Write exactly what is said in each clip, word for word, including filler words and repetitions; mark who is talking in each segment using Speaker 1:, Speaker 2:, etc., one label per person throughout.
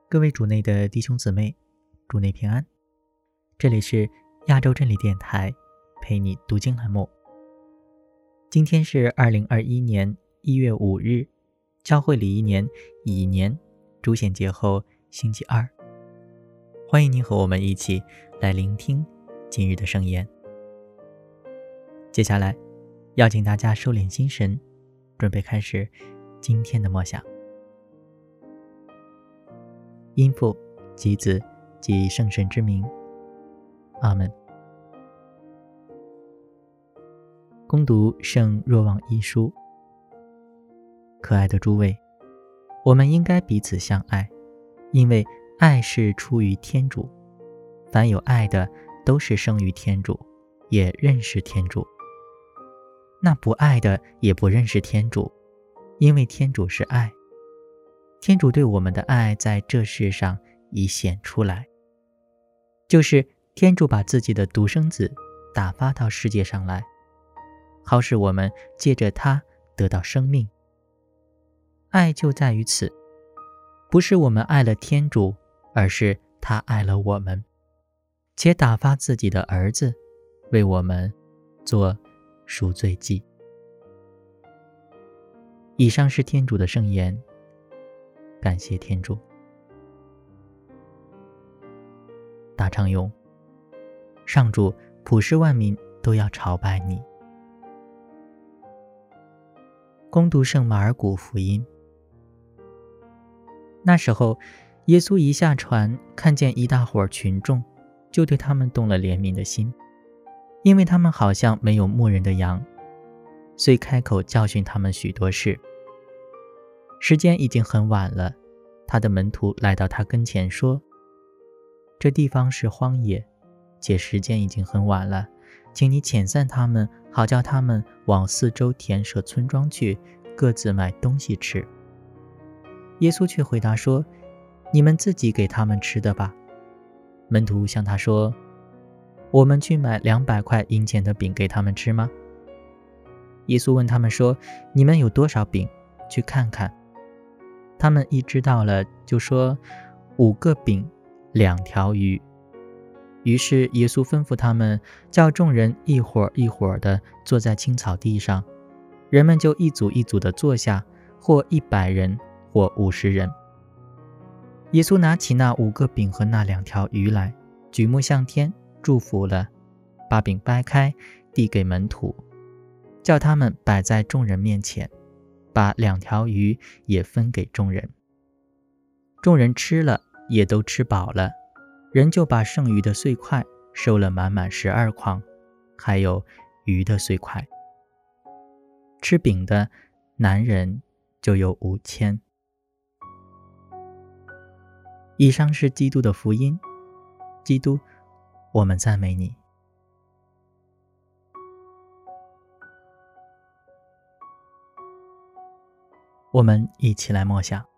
Speaker 1: 各位主内的弟兄姊妹，主内平安。这里是亚洲真理电台陪你读经栏目。今天是二零二一年一月五日，教会礼仪年乙年主显节后星期二。欢迎您和我们一起来聆听今日的圣言。接下来邀请大家收敛心神，准备开始今天的默想。因父及子及圣神之名，阿们。恭读圣若望一书。可爱的诸位，我们应该彼此相爱，因为爱是出于天主。凡有爱的，都是生于天主，也认识天主。那不爱的，也不认识天主，因为天主是爱。天主对我们的爱在这世上已显出来，就是天主把自己的独生子打发到世界上来，好使我们借着他得到生命。爱就在于此，不是我们爱了天主，而是他爱了我们，且打发自己的儿子为我们做赎罪祭。以上是天主的圣言，感谢天主。大唱咏：上主，普世万民都要朝拜你。恭读圣马尔谷福音。那时候，耶稣一下船，看见一大伙群众，就对他们动了怜悯的心，因为他们好像没有牧人的羊，遂开口教训他们许多事。时间已经很晚了，他的门徒来到他跟前说：这地方是荒野，且时间已经很晚了，请你遣散他们，好叫他们往四周田舍村庄去，各自买东西吃。耶稣却回答说：你们自己给他们吃的吧。门徒向他说：我们去买两百块银钱的饼给他们吃吗？耶稣问他们说：你们有多少饼？去看看。他们一知道了，就说：五个饼，两条鱼。于是耶稣吩咐他们，叫众人一伙儿一伙儿地坐在青草地上，人们就一组一组地坐下，或一百人，或五十人。耶稣拿起那五个饼和那两条鱼来，举目向天，祝福了，把饼掰开，递给门徒，叫他们摆在众人面前，把两条鱼也分给众人。众人吃了，也都吃饱了，人就把剩余的碎块收了满满十二筐，还有鱼的碎块。吃饼的男人就有五千。以上是基督的福音。基督，我们赞美你。我们一起来默想。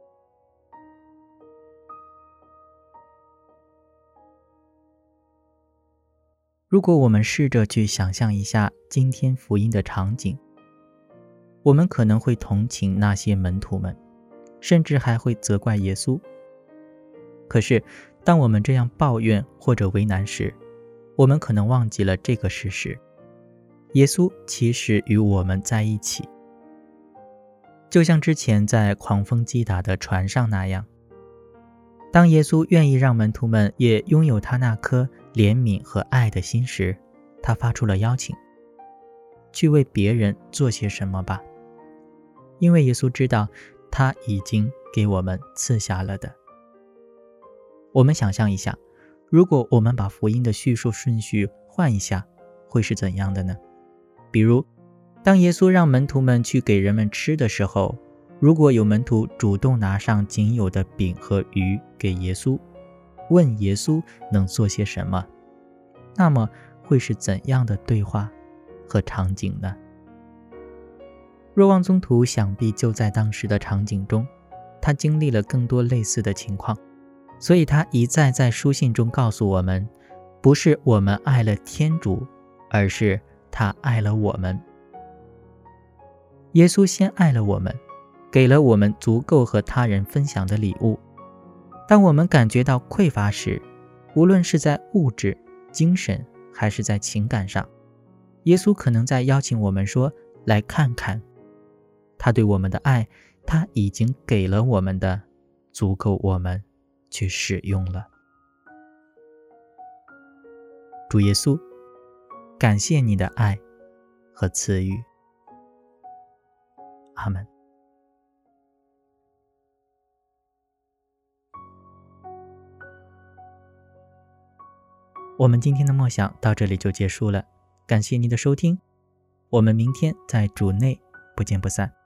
Speaker 1: 如果我们试着去想象一下今天福音的场景，我们可能会同情那些门徒们，甚至还会责怪耶稣。可是当我们这样抱怨或者为难时，我们可能忘记了这个事实：耶稣其实与我们在一起。就像之前在狂风击打的船上那样，当耶稣愿意让门徒们也拥有他那颗怜悯和爱的心时，他发出了邀请：去为别人做些什么吧，因为耶稣知道他已经给我们赐下了的。我们想象一下，如果我们把福音的叙述顺序换一下，会是怎样的呢？比如当耶稣让门徒们去给人们吃的时候，如果有门徒主动拿上仅有的饼和鱼给耶稣，问耶稣能做些什么，那么会是怎样的对话和场景呢？若望宗徒想必就在当时的场景中，他经历了更多类似的情况，所以他一再在书信中告诉我们，不是我们爱了天主，而是他爱了我们。耶稣先爱了我们，给了我们足够和他人分享的礼物， 当我们感觉到匮乏时，无论是在物质、精神还是在情感上，耶稣可能在邀请我们说，来看看他对我们的爱，他已经给了我们的，足够我们去使用了。主耶稣，感谢你的爱和赐予。阿们。我们今天的默想到这里就结束了，感谢您的收听，我们明天在主内不见不散。